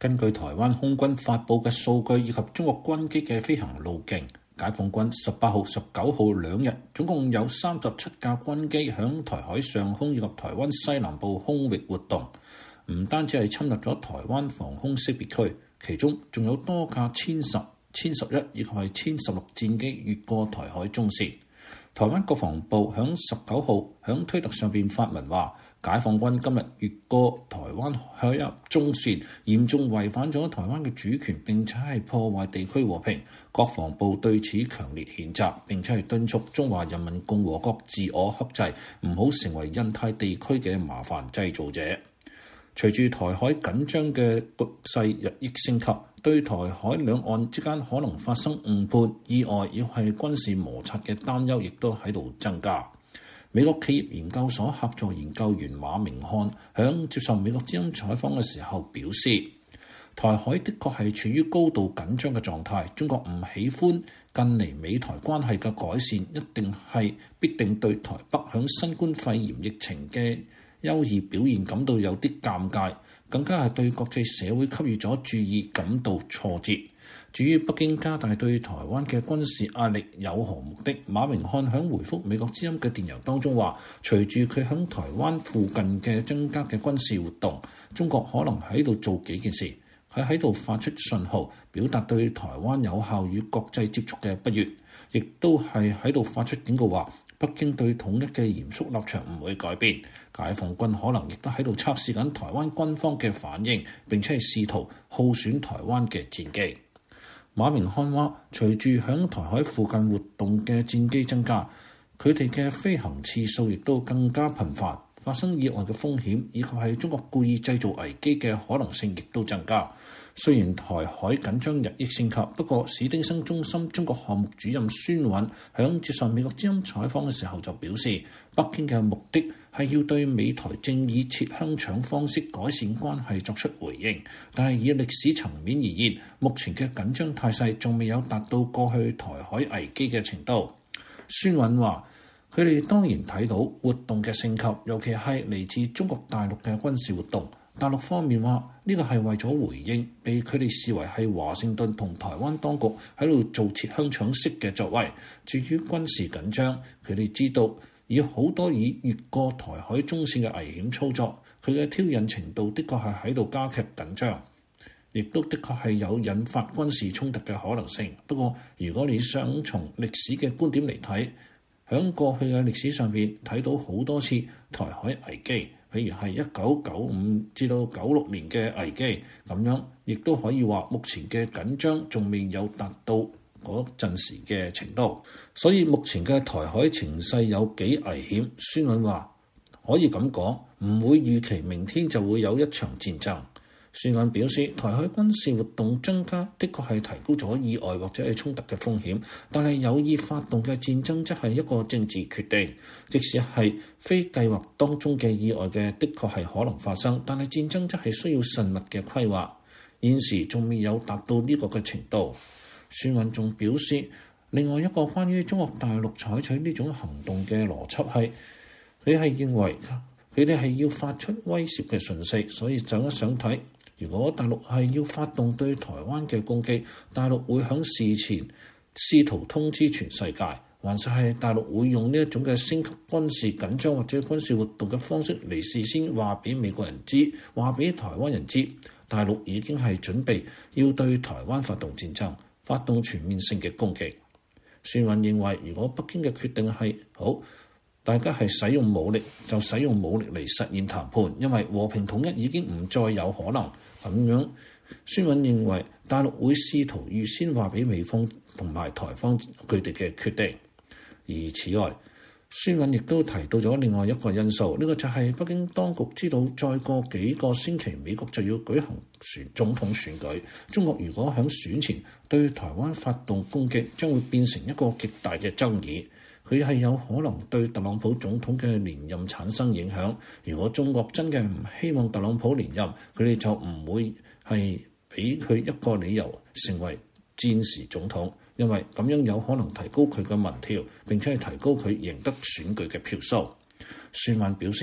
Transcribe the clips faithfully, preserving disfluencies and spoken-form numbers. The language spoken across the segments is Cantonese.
根據台灣空軍發布嘅數據以及中國軍機嘅飛行路徑，解放軍十八號、十九號兩日總共有三十七架軍機響台海上空以及台灣西南部空域活動，唔單止係侵入咗台灣防空識別區，其中仲有多架殲十、殲十一以及係殲十六戰機越過台海中線。台灣國防部響十九號響推特上邊發文話，解放軍今日越過台灣海峽中線，嚴重違反咗台灣嘅主權，並且係破壞地區和平。國防部對此強烈譴責，並且係敦促中華人民共和國自我克制，唔好成為印太地區嘅麻煩製造者。隨住台海緊張嘅局勢日益升級，對台海兩岸之間可能發生誤判、意外，亦係軍事摩擦嘅擔憂，亦都喺度增加。美國企業研究所客座研究員馬明漢響接受美國之音採訪嘅時候表示，台海的確係處於高度緊張嘅狀態。中國唔喜歡近嚟美台關係嘅改善，一定係必定對台北響新冠肺炎疫情嘅優異表現感到有啲尷尬，更加係對國際社會給予咗注意感到挫折。至於北京加大對台灣嘅軍事壓力有何目的？馬明漢響回覆美國之音嘅電郵當中話，隨住佢響台灣附近嘅增加嘅軍事活動，中國可能喺度做幾件事。佢喺度發出信號，表達對台灣有效與國際接觸嘅不悅，亦都係喺度發出警告話，北京對統一嘅嚴肅立場唔會改變。解放軍可能亦都喺度測試緊台灣軍方嘅反應，並且係試圖耗損台灣嘅戰機。馬明漢話，隨住響台海附近活動嘅戰機增加，佢哋嘅飛行次數亦都更加頻繁，發生意外嘅風險以及係中國故意製造危機嘅可能性亦都增加。雖然台海緊張日益升級，不過史丁生中心中國項目主任孫允響接受美國之音採訪嘅時候就表示，北京嘅目的係要對美台正以切香腸方式改善關係作出回應，但係以歷史層面而言，目前嘅緊張態勢仲未有達到過去台海危機嘅程度。孫允話，佢哋當然睇到活動嘅升級，尤其係嚟自中國大陸嘅軍事活動。大陸方面話，呢個係為咗回應被佢哋視為係華盛頓同台灣當局喺度做切香腸式嘅作為。至於軍事緊張，佢哋知道以好多以越過台海中線嘅危險操作，佢嘅挑釁程度的確係喺度加劇緊張，亦都的確係有引發軍事衝突嘅可能性。不過，如果你想從歷史嘅觀點嚟睇，喺過去嘅歷史上邊睇到好多次台海危機，譬如係一九九五至到九六年嘅危機咁樣，亦都可以話目前嘅緊張仲未有達到嗰陣時嘅程度。所以目前嘅台海情勢有幾危險？孫允話可以咁講，唔會預期明天就會有一場戰爭。孫允表示，台海軍事活動增加的確係提高咗意外或者係衝突嘅風險，但係有意發動嘅戰爭則係一個政治決定。即使係非計劃當中嘅意外嘅，的確係可能發生，但係戰爭則係需要慎密嘅規劃，現時仲未有達到呢個嘅程度。孫允仲表示，另外一個關於中國大陸採取呢種行動嘅邏輯係，佢係認為佢哋係要發出威脅嘅訊息，所以想一想睇，如果大陸係要發動對台灣嘅攻擊，大陸會響事前試圖通知全世界，還是係大陸會用呢一種嘅升級軍事緊張或者軍事活動嘅方式嚟事先話俾美國人知，話俾台灣人知，大陸已經係準備要對台灣發動戰爭，發動全面性嘅攻擊。孫允認為，如果北京嘅決定係好，大家係使用武力就使用武力嚟實現談判，因為和平統一已經唔再有可能。咁樣，孫允認為大陸會試圖預先話俾美方同埋台方佢哋嘅決定。而此外，孫允亦都提到咗另外一個因素，呢、這個就係北京當局知道再過幾個星期美國就要舉行選總統選舉，中國如果喺選前對台灣發動攻擊，將會變成一個極大嘅爭議。佢係有可能對特朗普總統嘅連任產生影響。如果中國真嘅唔希望特朗普連任，佢哋就唔會係俾佢一個理由成為戰時總統，因為咁樣有可能提高佢嘅民調，並且係提高佢贏得選舉嘅票數。孫允表示，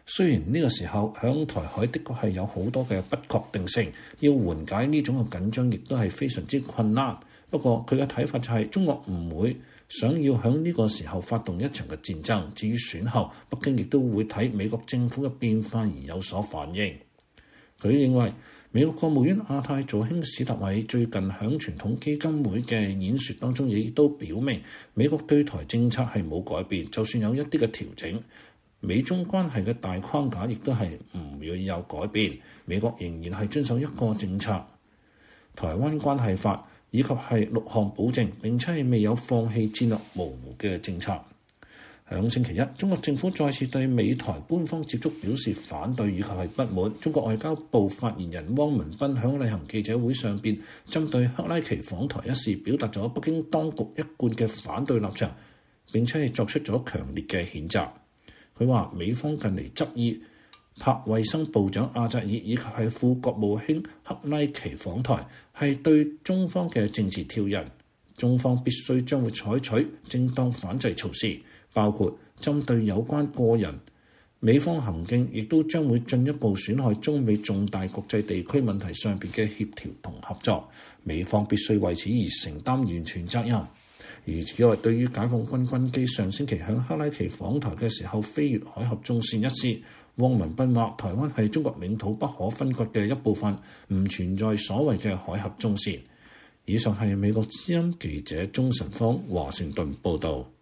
雖然呢個時候響台海的確係有好多嘅不確定性，要緩解呢種嘅緊張亦都係非常之困難。不過佢嘅睇法就係中國唔會想要響呢個時候發動一場嘅戰爭。至於選後，北京亦都會睇美國政府嘅變化而有所反應。佢認為美國國務院亞太助卿史達偉最近響傳統基金會嘅演說當中亦都表明，美國對台政策係冇改變，就算有一啲嘅調整，美中關係嘅大框架亦都係唔會有改變，美國仍然係遵守一個政策，台灣關係法以及係六項保證，並且係未有放棄戰略模糊嘅政策。響星期一，中國政府再次對美台官方接觸表示反對以及係不滿。中國外交部發言人汪文斌響例行記者會上邊，針對克拉奇訪台一事表達咗北京當局一貫嘅反對立場，並且係作出咗強烈嘅譴責。佢話美方近嚟執意拍衛生部長阿扎爾以及係副國務卿克拉奇訪台，係對中方嘅政治挑釁，中方必須將會採取正當反制措施，包括針對有關個人，美方行徑亦都將會進一步損害中美重大國際地區問題上邊嘅協調同合作，美方必須為此而承擔完全責任。而此外，對於解放軍軍機上星期向克拉奇訪台嘅時候飛越海峽中線一事，汪文斌話：台灣係中國領土不可分割嘅一部分，唔存在所謂嘅海峽中線。以上係美國之音記者鍾晨芳華盛頓報導。